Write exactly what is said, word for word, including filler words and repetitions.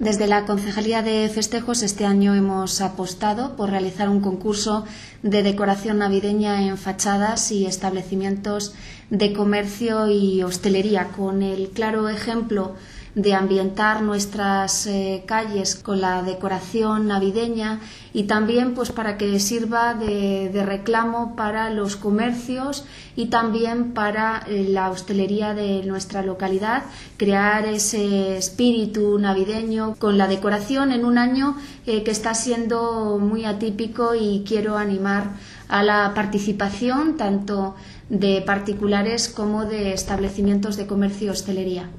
Desde la Concejalía de Festejos este año hemos apostado por realizar un concurso de decoración navideña en fachadas y establecimientos de comercio y hostelería, con el claro ejemplo de ambientar nuestras eh, calles con la decoración navideña y también pues para que sirva de, de reclamo para los comercios y también para eh, la hostelería de nuestra localidad, crear ese espíritu navideño con la decoración en un año eh, que está siendo muy atípico, y quiero animar a la participación tanto de particulares como de establecimientos de comercio y hostelería.